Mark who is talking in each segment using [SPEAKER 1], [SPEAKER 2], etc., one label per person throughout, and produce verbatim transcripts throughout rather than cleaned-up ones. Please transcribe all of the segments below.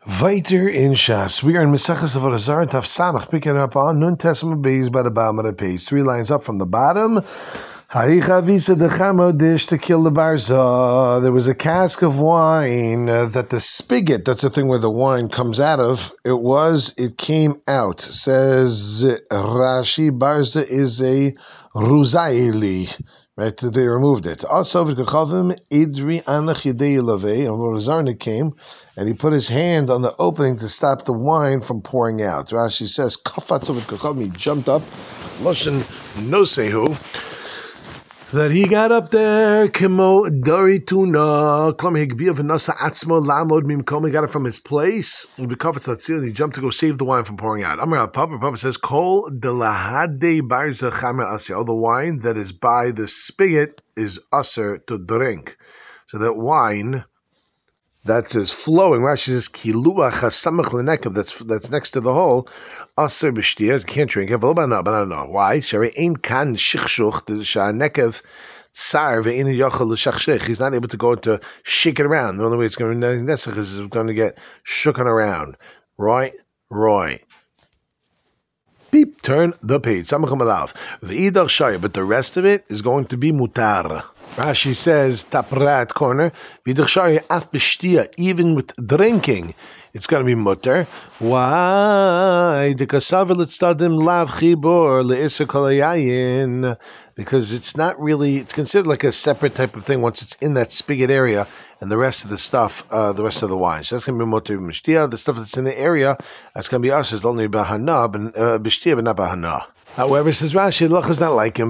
[SPEAKER 1] Weiter in Shas. We are in Maseches Avodah Zarah Taf Samach, picking up on Nun Tesma Beis by the bottom of the page. Three lines up from the bottom. Haricha visa de chamo dish to kill the barza. There was a cask of wine uh, that the spigot, that's the thing where the wine comes out of, it was, it came out. Says Rashi, barza is a ruzaili. Right, they removed it. Also, v'kachavim idri anach yedei lavei. And Zarnik came, and he put his hand on the opening to stop the wine from pouring out. Rashi says, kafatz v'kachavim. He jumped up, loshen nosehu. That he got up there, Kimo Darituna, Klam Higbiya Vanasa Atzmo Lamod Mimkom, he got it from his place, and he jumped to go save the wine from pouring out. Amar Papa, Papa says, Kol Delahade Barza Chamer Asya, all the wine that is by the spigot is usher to drink. So that wine that is flowing, Rashi says, Kilua Chasamach Lenekav, that's that's next to the hole, Aser b'shtir, can't drink it. But no, why? Shari ain't kan shikshuch the shanekev tsar ve'in yachal l'shachshich. He's not able to go to shake it around. The only way it's going to nesach is it's going to get shooken around. Roy, Roy. Beep. Turn the page. Samacham alav. Ve'idach shari, but the rest of it is going to be mutar. Rashi says, taprat corner, v'idach shari af b'shtir, even with drinking. It's going to be mutter. Why? Because it's not really, it's considered like a separate type of thing once it's in that spigot area and the rest of the stuff, uh, the rest of the wine. So that's going to be mutter b'shtia. The stuff that's in the area, that's going to be us. It's only b'hana, b'shtia, but not b'hana. However, says Rashi, Lach is not like him.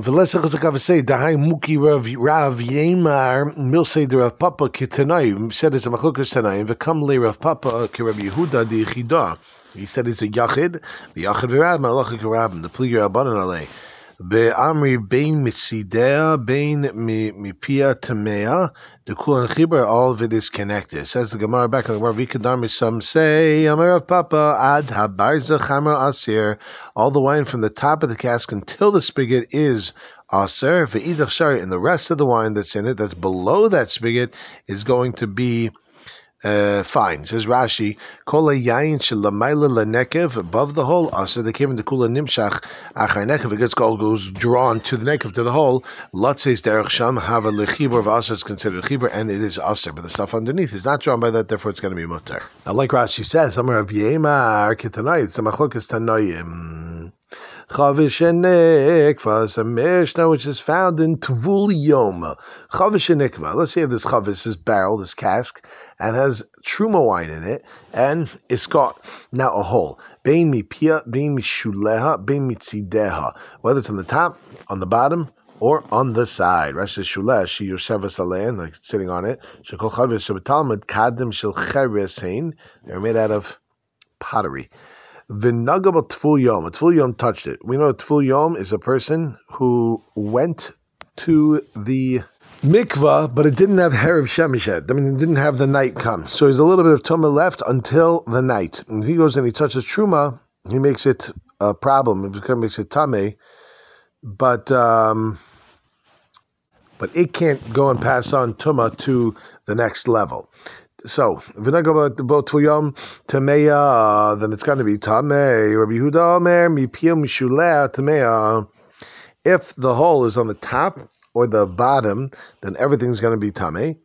[SPEAKER 1] Dahai Muki Rav Yemar Milse de Rav Papa Kitanai said it's a Machukas Tanai, V'kam le Rav Papa ki Rav Yehuda de Chida. He said it's a Yachid, the Yachid Rav Malachik Rav, the Pliger Abanan Ale. Be'amri bein mitsidea, bein mipia tamea, the kul and chibar, all of it is connected. Says the Gemara back on the Gemara, Vikadami, some say, Amar of Papa, ad habarza chamer asir, all the wine from the top of the cask until the spigot is asir, ve'idach shari, and the rest of the wine that's in it, that's below that spigot, is going to be Uh, fine. Says Rashi, Kol yayin shelamayla lenekev, above the hole, also they came in the kula nimshach achar nekev, it gets all goes drawn to the nekev, to the hole. Lot says derech sham have a lechibur of aser, it's considered chibur, and it is aser, but the stuff underneath is not drawn by that, therefore it's going to be mutter. Now, like Rashi says, Amar of Yemar Kitanai, it's a machlokas Tanoim. Chavish and Nikva, a Mishnah which is found in Tvul Yom. Chavish and Nikva. Let's say if this chavish, this barrel, this cask, and has truma wine in it, and it's got now a hole. Bein mi pia, bein mi shuleha, bein mi tzideha. Whether it's on the top, on the bottom, or on the side. Rashi says shuleh, she yoshevas alein, like sitting on it. Shekol chavish shebetalmud kadim shel cheresein. They're made out of pottery. V'nagab Tful Yom. Tful Yom touched it. We know Tful Yom is a person who went to the mikvah, but it didn't have Herav Shemishet. I mean, it didn't have the night come. So there's a little bit of Tumah left until the night. And if he goes and he touches Truma, he makes it a problem. It makes it Tameh. But, um, but it can't go and pass on Tumah to the next level. So, v'nagab Tvul tameya, then it's going to be tamei. Rabbi Yehuda Omer mipia mishuleh tameya. If the hole is on the top or the bottom, then everything's going to be tamei.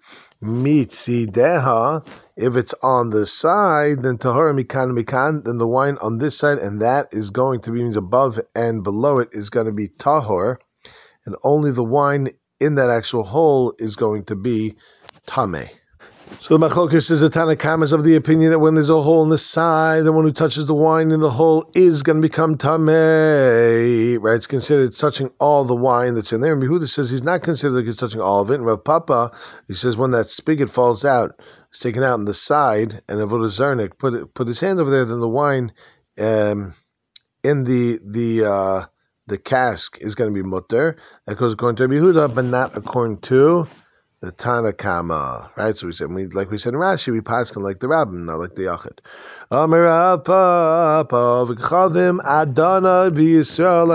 [SPEAKER 1] Mitzideha, if it's on the side, then tahor mikan mikan, then the wine on this side and that is going to be, means above and below it is going to be tahor, and only the wine in that actual hole is going to be tamei. So the Machlokes is the Tanakam is of the opinion that when there's a hole in the side, the one who touches the wine in the hole is going to become Tameh. Right? It's considered touching all the wine that's in there. And Yehuda says he's not considered like he's touching all of it. And Rav Papa, he says when that spigot falls out, it's taken out on the side, and Avodah Zarnik put it, put his hand over there, then the wine um, in the the uh, the cask is going to be mutter. That goes according to Rabbi Yehuda, but not according to the Tanakama, right? So we said, we, like we said in Rashi, we paskin like the Rabbim, not like the Yachid. Amar Papa v'chavim Adana b'Yisrael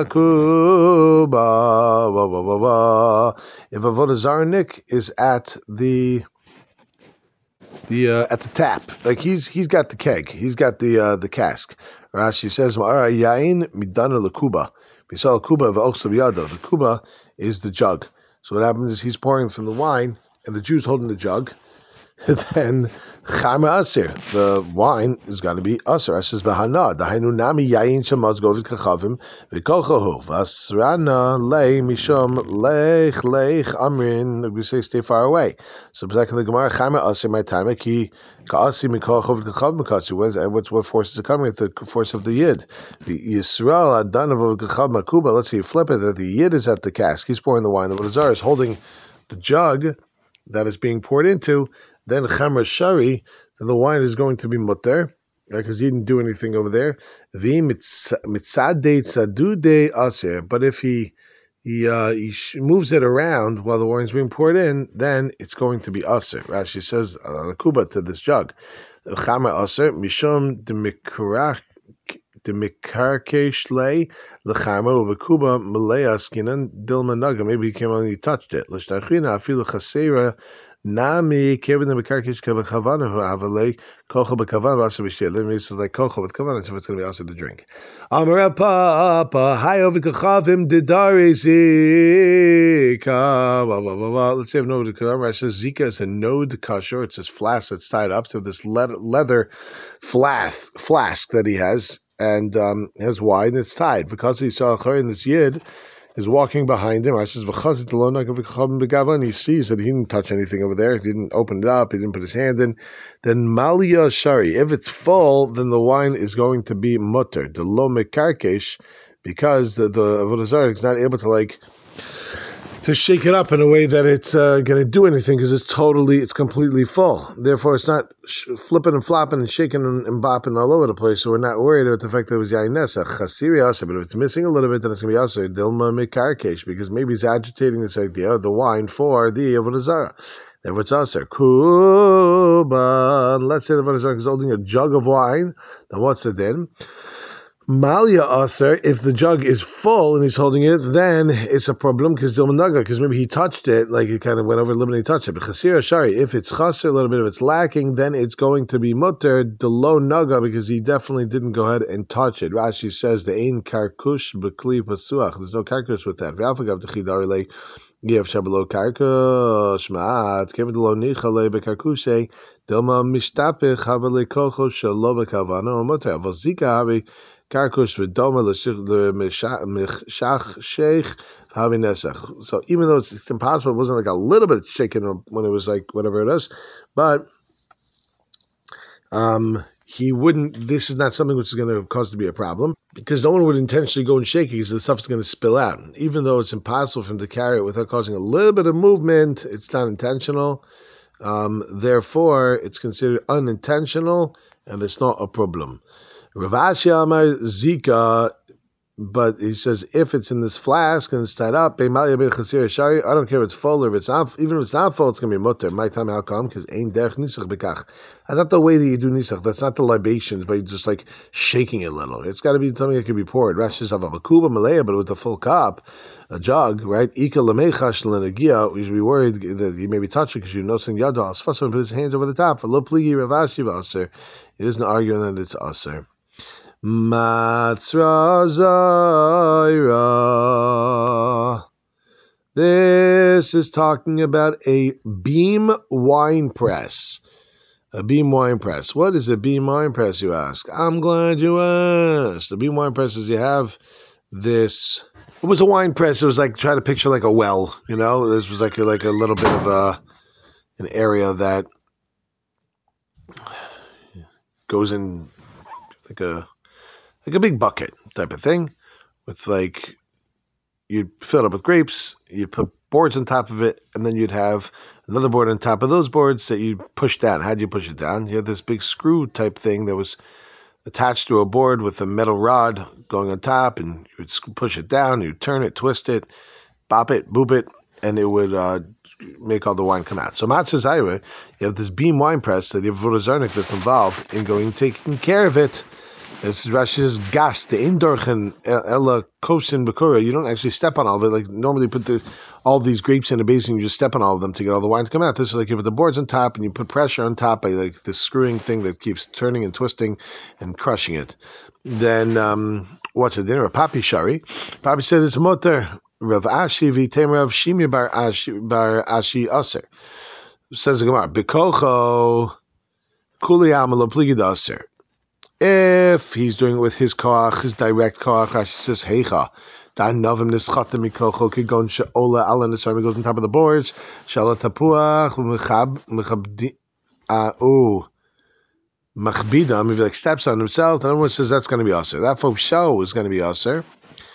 [SPEAKER 1] akuba. If a Avodah Zarnik is at the the uh, at the tap. Like he's he's got the keg, he's got the uh, the cask. Rashi says, "Yain midana lekuba." We saw a kuba of ochsa biyado. The kuba is the jug. So what happens is he's pouring from the wine, and the Jew's holding the jug. Then chama asir, the wine is going to be asir. Asir bahana. Dahainu nami yain shamaz govit kachavim v'kolchohu vasrana lei mishom lech lech amrin. We say stay far away. So exactly the Gemara chama asir my time ki kaasi mikolchov kachavim kasi. What's what force is it coming with? The force of the yid. The Yisrael adanav kachav makuba. Let's see, flip it. That the yid is at the cask. He's pouring the wine. The Vodazar is holding the jug that is being poured into. Then chamar shari, then the wine is going to be mutter, because he didn't do anything over there. Vi mitzadei tzadude aser. But if he he uh, he sh- moves it around while the wine is being poured in, then it's going to be aser. Rashi says alakuba to this jug. Chamar aser mishum demikrach. The mikarkesh lay lechama uvekuba malaya skinan dilma naga. Maybe he came on and he touched it. L'shtachina afilu chasera nami kevin the mikarkesh kavachavana avalei kocha b'kavan v'asa b'shir. Let me say like kocha with kavan, so it's going to be also to drink. Amar papa hay over kachavim didari zika. Let's say no to kavan. It says zika is a node kasher. It's this flask that's tied up to this leather flask flask that he has. And um, has wine, it's tied. Because he saw a in this yid is walking behind him. I says, and he sees that he didn't touch anything over there. He didn't open it up. He didn't put his hand in. Then malia shari. If it's full, then the wine is going to be mutter. The lo mekarkesh, because the the Avodah is not able to like to shake it up in a way that it's uh, going to do anything because it's totally, it's completely full. Therefore, it's not sh- flipping and flopping and shaking and, and bopping all over the place. So we're not worried about the fact that it was yain nesa. Chasiri asa, but if it's missing a little bit, then it's going to be asa. Dilma mekarkesh, because maybe he's agitating this idea of the wine for the avodah zarah. Therefore, it's asa. Kuba. Let's say the avodah zarah is holding a jug of wine. Then what's the din? Malia aser, if the jug is full and he's holding it, then it's a problem because because maybe he touched it, like he kind of went over a little bit and he touched it. But chasira shari, if it's chaser, a little bit of it's lacking, then it's going to be mutter the low naga because he definitely didn't go ahead and touch it. Rashi says the ein karkush b'kli pasuach. There's no karkush with that. V'alfagav techidari like Yev shabalo karkush ma'at kevin lo nichale bekarkushe dilma mishtapich havale kocho shalo bekavana mutter v'zika havi. Karkush v'doma l'meshach sheikh havinesach. So even though it's impossible, it wasn't like a little bit shaken when it was like whatever it is, but um, he wouldn't. This is not something which is going to cause to be a problem because no one would intentionally go and shake it because the stuff's going to spill out. Even though it's impossible for him to carry it without causing a little bit of movement, it's not intentional. Um, therefore, it's considered unintentional and it's not a problem. Rav Ashi Amar Zika, but he says if it's in this flask and it's tied up, I don't care if it's full or if it's not, even if it's not full, it's going to be mutter. My time, how come? Because ain't derech nisach bekach. That's not the way that you do nisach. That's not the libations, but you're just like shaking it a little. It's got to be something that can be poured. Rashi says avakuba malaya, but with a full cup, a jug, right? Ika lemechash lenagia. You should be worried that you maybe touch it because you're nosing yada. Asfasman put his hands over the top. For lo pligi Rav Ashi v'aser. It isn't arguing that it's aser. Matzra Zaira. This is talking about a beam wine press. A beam wine press. What is a beam wine press, you ask? I'm glad you asked. The beam wine press is you have this. It was a wine press. It was like, try to picture like a well, you know? This was like a, like a little bit of a, an area that goes in like a, like a big bucket type of thing, with like, you'd fill it up with grapes, you'd put boards on top of it, and then you'd have another board on top of those boards that you'd push down. How'd you push it down? You had this big screw type thing that was attached to a board with a metal rod going on top, and you would push it down, you'd turn it, twist it, bop it, boop it, and it would uh, make all the wine come out. So Matzah Zaira, you have this beam wine press that you have Vodazarnik that's involved in going taking care of it. This is Rashi's gas, the indorchen ella kosin bakura. You don't actually step on all of it. Like normally you put the, all these grapes in a basin, you just step on all of them to get all the wine to come out. This is like you put the boards on top and you put pressure on top by like the screwing thing that keeps turning and twisting and crushing it. Then, um, what's it? Dinner? A papi shari. Papi said it's motor. Rav Ashi v'tem Rav Shimi bar Ashi bar Ashi aser. Says the Gemara, Bekocho kuli amalo pligid aser. If he's doing it with his koach, his direct koach, Rashi says heicha. Dan novim nischatem mikocho kigon she'ola ala nisar. He goes on top of the boards. Shala tapuach mechab mechabdi ah oh machbidam. If he like steps on himself, and everyone says that's going to be aser. That folks show is going to be aser.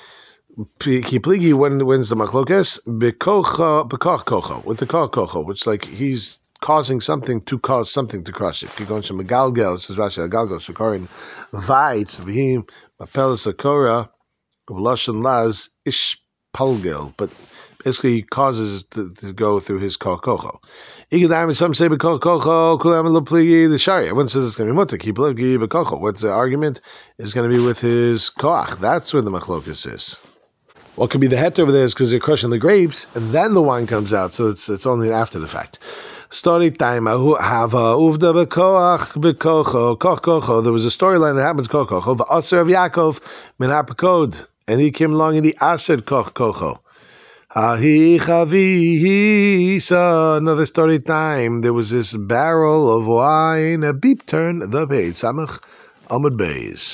[SPEAKER 1] Kipligi when when's the machlokes? Bekocha bekoch kocho with the koch kocho, which like he's causing something to cause something to crush it. Kigon shem megalgel says Rashi galgel shekarin vayitz v'him mapel sakora v'lashon laz ish palgel, but basically he causes it to, to go through his koch kocho. Igedam some say bekoch kocho kulam lepligi the shari. One says it's going to be mutter kipligi bekocho. What's the argument? Is going to be with his koach. That's where the machlokes is. What could be the het over there is because they're crushing the grapes, and then the wine comes out, so it's it's only after the fact. Story time. Hava uvda bekoach bekocho koch kocho. There was a storyline that happens koch kocho. The aser of Yaakov min hapakod, and he came along and he aser koch kocho. Hahi chavi sa. Another story time. There was this barrel of wine. A beep turn the page. Samach amud beis.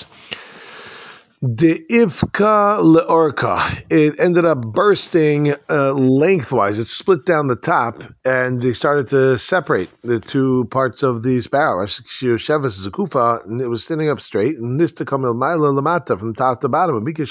[SPEAKER 1] The Ivka leorka. It ended up bursting uh, lengthwise. It split down the top, and they started to separate the two parts of these barrels. Shevas is a kufa, and it was standing up straight, and this to come ilmaila lamata from top to bottom. It's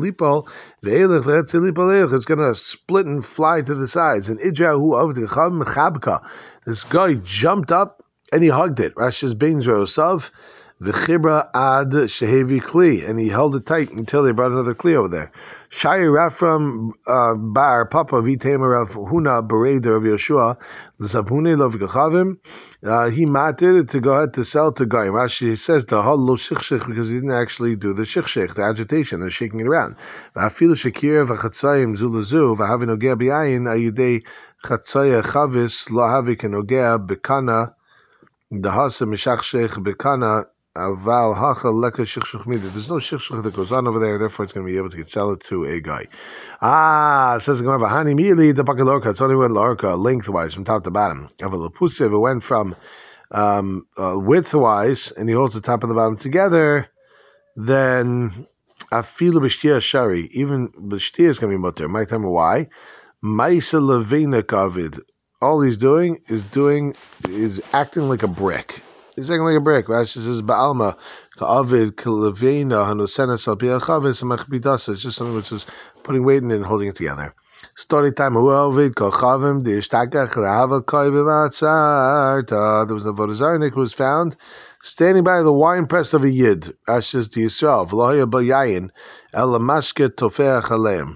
[SPEAKER 1] going to split and fly to the sides. And Idrahu of the Chabka. This guy jumped up and he hugged it. Rashi's beins rosav. V'chibra ad shehevi kli, and he held it tight until they brought another kli over there. Shai Rafram uh, bar papa v'temer of huna bereder of Yeshua l'zabhune lo v'gachavim. He matted to go ahead to sell to Goyim. Rashi says the hal lo shichshich because he didn't actually do the shichshich, the agitation, the shaking it around. V'afilu shekir v'chatzayim zulazu v'havin ogea b'ayin ayidei chatzaya chavis lo havi kenogea b'kana dahasa mishachshich b'kana. Aval hacha leka shichshuch mida. There's no shichshuch that goes on over there, therefore it's going to be able to get sell it to a guy. Ah, it says it's going to have a hani immediately the bakalorka. It's only one lorka lengthwise from top to bottom. Aval lepusev, it went from um, uh, widthwise, and he holds the top and the bottom together. Then afilu b'shtia shari, even b'shtia is going to be mutter. My time why? Maisa levina kavid. All he's doing is doing is acting like a brick. He's acting like a brick. Rashi says, "Ba'alma ka'avid k'levina hanusena salpia chavis machbidasa." It's just something which is putting weight in it and holding it together. Story time. U'avid ka'chavim di'ishtakach ra'ava koi b'matzarta. There was a vodazarnik who was found standing by the wine press of a yid. Rashi says to Yisrael, "V'lohaya b'yayin ela mashke tofeach aleim."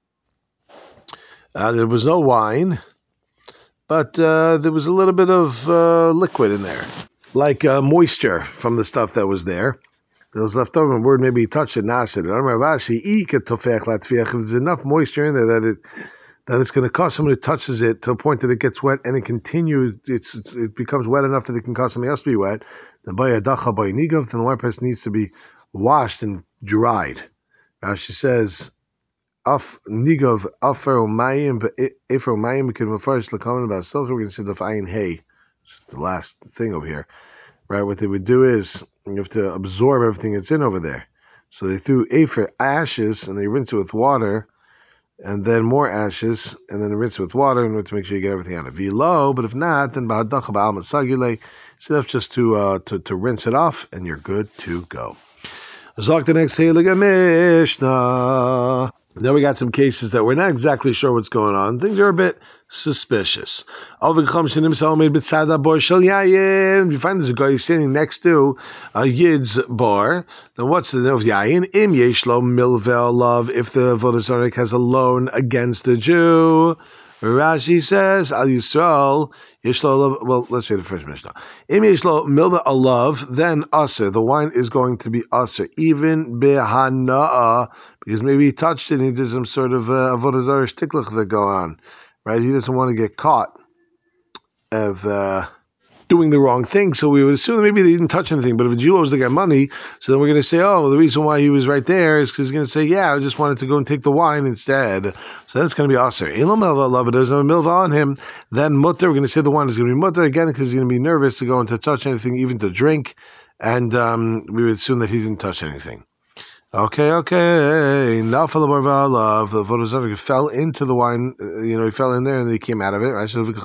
[SPEAKER 1] There was no wine, but uh, there was a little bit of uh, liquid in there. Like uh, moisture from the stuff that was there. That was left over. A word maybe he touched it, nasid. There's enough moisture in there that it that it's going to cause someone who touches it to a point that it gets wet and it continues. It's, it becomes wet enough that it can cause something else to be wet. Then the wine press needs to be washed and dried. Rashi says, "Af nigov afer umayim efer umayim can refresh lekamen about silver." We're going to say the ayin hay. It's the last thing over here, right? What they would do is you have to absorb everything that's in over there. So they threw afer ashes and they rinse it with water, and then more ashes, and then rinse it with water in order to make sure you get everything out of it. Low, but if not, then ba'adacha ba'al masagile. So that's just to uh to, to rinse it off, and you're good to go. Zok the next Heilige Mishnah. Then we got some cases that we're not exactly sure what's going on. Things are a bit suspicious. If you find there's a guy standing next to a Yid's bar, then what's the name of Yayin? Im yeshlo milvel love. If the Vodazarek has a loan against the Jew, Rashi says, Al Yisrael, Yishlo, well, let's read the first Mishnah. Im Yishlo Milva Alav, then Aser. The wine is going to be Aser. Even Behana'a, because maybe he touched it and he did some sort of uh, Avodah Zarah shtiklach that go on. Right? He doesn't want to get caught of uh, doing the wrong thing. So we would assume that maybe they didn't touch anything. But if a Jew owes the guy money, so then we're going to say, oh, well, the reason why he was right there is because he's going to say, yeah, I just wanted to go and take the wine instead. So that's going to be aser. Elam milva, but there's no milva on him. Then mutter, we're going to say the wine is going to be mutter again because he's going to be nervous to go and to touch anything, even to drink. And um, we would assume that he didn't touch anything. Okay, okay. Now for the Barvala, the Avodah Zarah fell into the wine. Uh, you know, he fell in there and he came out of it. Right? So he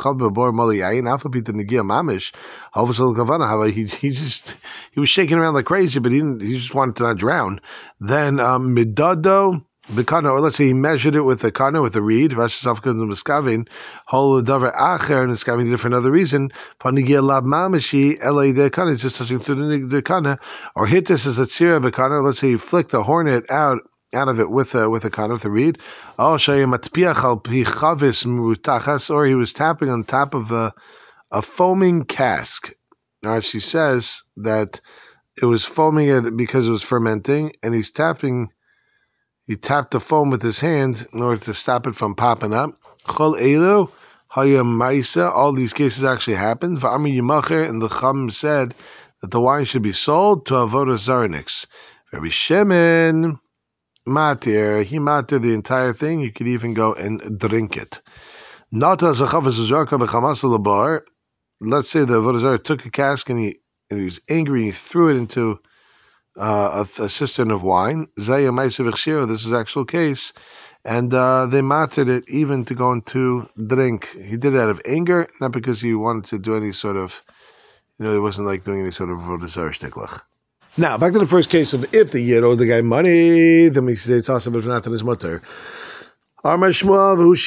[SPEAKER 1] he just he was shaking around like crazy, but he didn't. He just wanted to not drown. Then um, midado. The kana, or let's say he measured it with the kana, with the reed. Rashi Safka and Miskavin, whole davar acher, and Miskavin did it for another reason. Panigia lab mamashi, L the kana is just touching through the kana, or hit this as a tzira bekana. Let's say he flicked a hornet out out of it with a with a kana, with a reed. Oh, shayim matpiach al pi chavis mutachas, or he was tapping on top of a a foaming cask. Now she says that it was foaming it because it was fermenting, and he's tapping. He tapped the foam with his hand in order to stop it from popping up. Chol elu haya ma'isa. All these cases actually happened. V'amri yimacher, and the Chum said that the wine should be sold to avodah zarnix. Rabbi Shemin matir, he matir the entire thing. You could even go and drink it. Nata zachavas uzarka b'chamas labar. Let's say the avodah zarah took a cask and he and he was angry. And he threw it into Uh, a, a cistern of wine. Zaya Maisa V'chshira, this is actual case, and uh, they mated it even to go into drink. He did it out of anger, not because he wanted to do any sort of, you know, he wasn't like doing any sort of avodah zarah shtiklach. Now, back to the first case of if the yid owed the guy money, then we say it's also not in his mutter. This is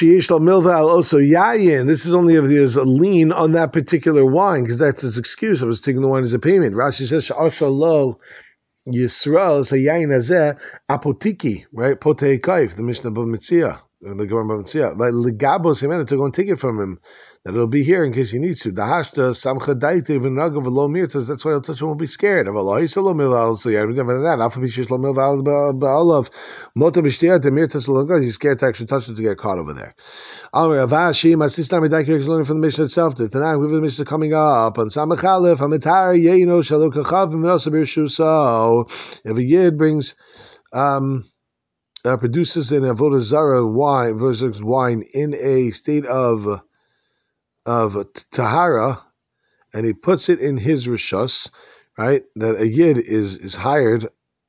[SPEAKER 1] only if there's a lien on that particular wine, because that's his excuse. I was taking the wine as a payment. Rashi says, Yisrael is a yain azeh apotiki, right? Potei kaif, the Mishnah B'Mitzia, the Gemara B'Mitzia. Like legabos himena to go and take it from him, that it'll be here in case he needs to. Dahashta samcha daite v'nagav v'lo mir says that's why he'll touch him, won't be scared. Avaloi selo milval so yain v'never that. After bishish lo milval ba'olav mota b'shtiyat the mir tes lo God. He's scared to actually touch it to get caught over there. Amar Avashi masistam medakir is learning from the Mishnah itself. The Tanakh with the Mishnah coming up on Samachalef Hamitar Yeino Shalokachav V'Nosabir Shuso. If a yid brings um. Uh, produces an avodah zarah wine versus wine in a state of of tahara, and he puts it in his rishos, right? That a yid is is hired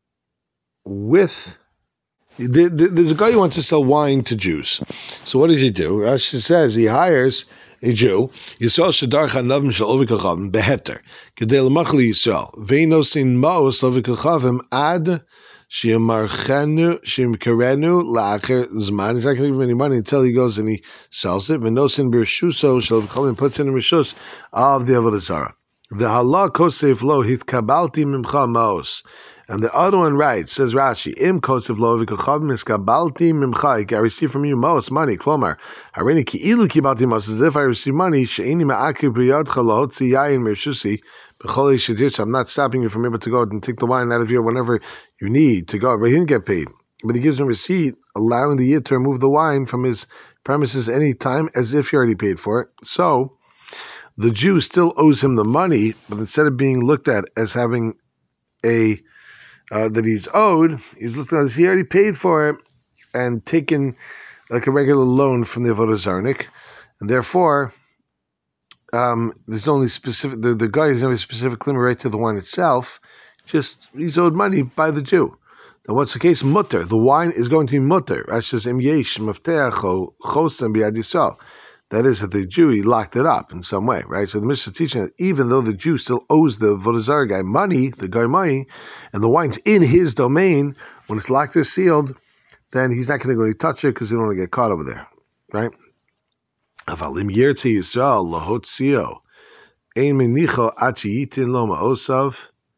[SPEAKER 1] with. There's a guy who wants to sell wine to Jews. So what does he do? Rashi says he hires a Jew. Yisrael shadar chanavim shel ovikachavim beheter kedei lemachli Yisrael veinosin maos ovikachavim ad. Shimarchenu, Shimkarenu, La'acher Zman. He's not going to give him any money until he goes and he sells it. Venosin Birshuso, shall come and puts in a Rishus of the Avodah Zarah. The Halak Kosef Lo, Hitkabalti Mimcha Maos. And the other one writes, says Rashi, Im Kosef Lo, Vikachav Miskabalti Mimcha. I receive from you Maos, money, Klomar. Harini Ki Ilu Kibalti Maos, as if I receive money, Sheini Ma'akib Riyadcha Lahotzi Yayin Mirshusi. I'm not stopping you from able to go and take the wine out of here whenever you need to go. But he didn't get paid. But he gives him a receipt allowing the yid to remove the wine from his premises any time as if he already paid for it. So the Jew still owes him the money, but instead of being looked at as having a uh, that he's owed, he's looked at as he already paid for it and taken like a regular loan from the Avodah Zarnik, and therefore Um, there's only specific. The, the guy has no specific claim right to the wine itself. Just he's owed money by the Jew. Now, what's the case? Mutter. The wine is going to be mutter. Rashi says im yesh mafteach chosem b'yad Yisrael. That is, that the Jew he locked it up in some way, right? So the Mishnah is teaching that even though the Jew still owes the avodah zarah guy money, the guy money, and the wine's in his domain, when it's locked or sealed, then he's not going to go and touch it because he don't want to get caught over there, right? Avalim yertzi Yisrael lahotzio ein menicho achi yitin lo ma'osav.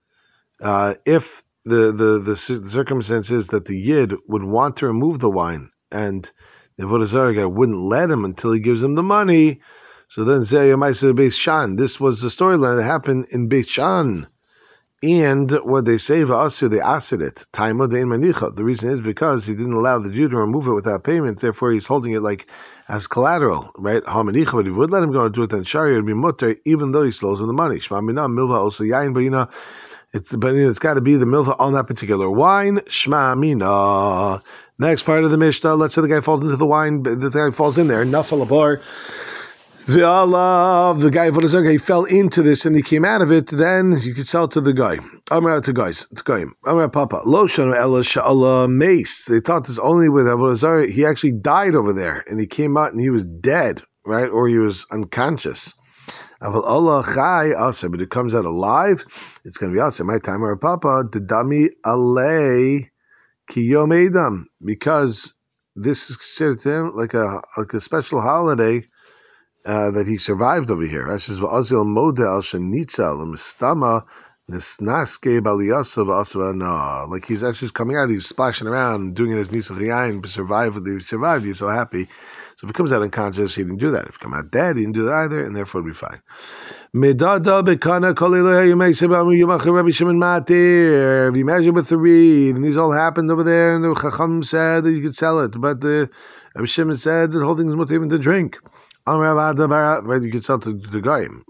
[SPEAKER 1] If the, the, the circumstance is that the yid would want to remove the wine and The Avodah Zarah guy wouldn't let him until he gives him the money. So then Zeh Yamaisa Beit Shan. This was the storyline that happened in Beit Shan. And what they say, V'asir, they asked it. Taimo dein manicha. The reason is because he didn't allow the Jew to remove it without payment. Therefore, he's holding it like as collateral, right? Ha manicha. But if he would let him go and do it, then shari, it'd be mutter, even though he slows him the money. Shma mina milva also yain, but you know, it's but you know, it's got to be the milva on that particular wine. Shma mina. Next part of the Mishnah. Let's say the guy falls into the wine. The guy falls in there. Nafal abar. The Allah, the guy he fell into this and he came out of it, then you could sell it to the guy. Amar to guys, to guy. Amar Papa. Lo shanu ela sha'ala mace. They thought this only with Avodah Zarah. He actually died over there and he came out and he was dead, right? Or he was unconscious. Aval Allah chai asa, but it comes out alive, it's going to be asa. My time, Amar Papa, Dami alei ki yom edam, because this is considered to him like a like a special holiday. Uh, that he survived over here. Like he's actually coming out, he's splashing around, doing it as Nisach Yain, survived, he survived, he's so happy. So if he comes out unconscious, he didn't do that. If he comes out dead, he didn't do that either, and therefore it'll be fine. If you imagine with the reed, and these all happened over there, and the Chacham said that you could sell it, but the Rabbi Shimon said that the whole thing is mutter even to drink. Right, you can sell to the goyim.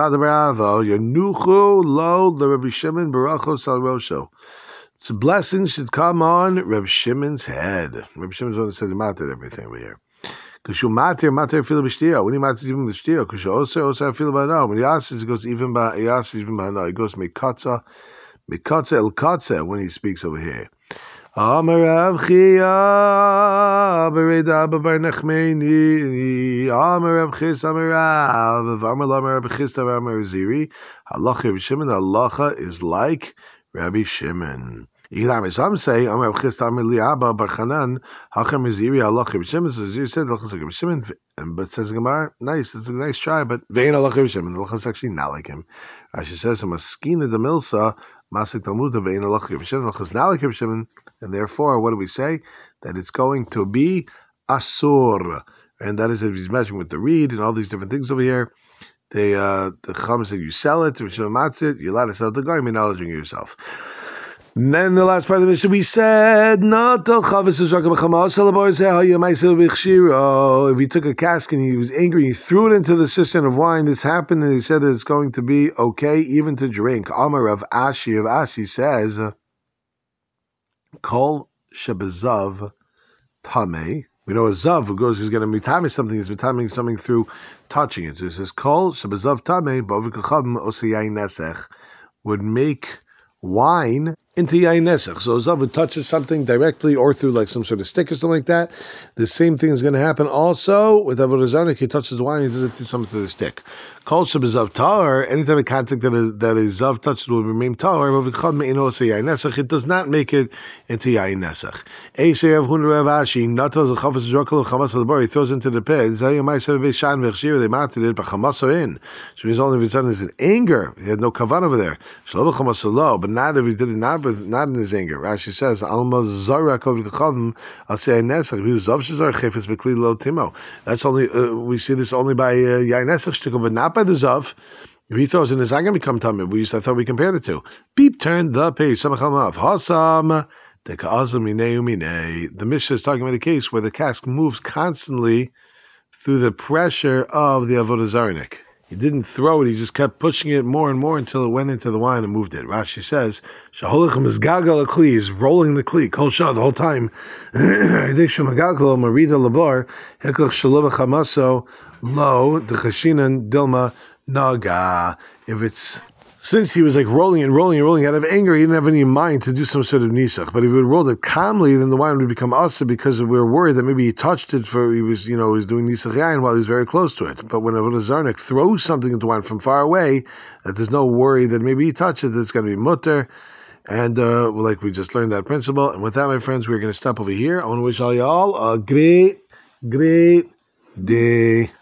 [SPEAKER 1] So blessings should come on Reb Shimon's head. Reb Shimon's one that says he matter everything over here. Because you matter, matter feel b'shtiyah. When he matters even b'shtiyah, because you also also feel about now. When he asks, he goes even by he asks even by now. He goes mikatza, mikatza el katza when he speaks over here. Amar Rav Chia, Bereda Babar Nechmeini, Amar Rav Chis, Amar Rav, Amar Amar Rav Chis, Amar Ziri, Halacha Rabbi Shimon, Halacha is like Rabbi Shimon. Some say, Amar Rav Chis, Amar Liaba, Bar Chanan, Hacham Ziri, Halacha Rabbi Shimon, so Ziri said, Halacha is like Rabbi Shimon, but says Gemara, nice, it's a nice try, but Vein Halacha Rabbi Shimon, Halacha is actually not like him. Rashi says, Maskina de Milsa, Masik Talmud of Vein Halacha Rabbi Shimon, Halacha is not like Rabbi Shimon. And therefore, what do we say? That it's going to be asur, and that is if he's measuring with the reed and all these different things over here. They, uh, the Chacham said you sell it, Rishon Matzit, you're allowed to sell it to the guy, you're acknowledging yourself. And then the last part of the mission we said, not if he took a cask and he was angry, he threw it into the cistern of wine. This happened, and he said that it's going to be okay even to drink. Amar of Ashi of Ashi says. Kol shebezav tamei. We know a zav who goes, who's going to mitame something, is mitaming something through touching it. So it says kol shebezav tamei b'ovikachavim oseyayin nesech would make wine into yayin nesech. So a zav would touches something directly or through like some sort of stick or something like that. The same thing is going to happen also with avodah zarah. He touches the wine, he does it through something through the stick. Kol shebezav tar, anytime a contact that is that is zav touched will remain tar. It does not make it into yayin nesech. Eisei Rav Huna Rav Ashi natos l'chavas zrokol l'chamas l'bar. He throws into the pit. Zayim ma'aser v'shan v'chshir. They mounted it, but chamas are in. So he's only if it's done is in anger. He had no kavan over there. Shlo v'chamas lo, but not if he did it not, but not in his anger. Rashi says alma zara kol v'chavim al yayin nesech. If he was zav shazar chefetz b'kli lo timo. That's only uh, we see this only by uh, yayin nesech shtikum, but not by the zav. If he throws in his anger, become tamid. We used to, I thought we compared the two. Beep turned the page. Samachamav hasam. The Mishnah is talking about a case where the cask moves constantly through the pressure of the avodah zarah. He didn't throw it; he just kept pushing it more and more until it went into the wine and moved it. Rashi says, "Shaholachem is gagal kli, is rolling the kli kol shah the whole time." Shemagagal marida labar heklach shalom chamaso lo dechashinan dilma naga. If it's Since he was like rolling and rolling and rolling out of anger, he didn't have any mind to do some sort of nisach. But if he would rolled it calmly, then the wine would become asa because we were worried that maybe he touched it for he was, you know, he was doing nisach yain while he was very close to it. But when a zarnik throws something into wine from far away, that there's no worry that maybe he touched it, that it's going to be mutter. And uh, like we just learned that principle. And with that, my friends, we're going to stop over here. I want to wish all y'all a great, great day.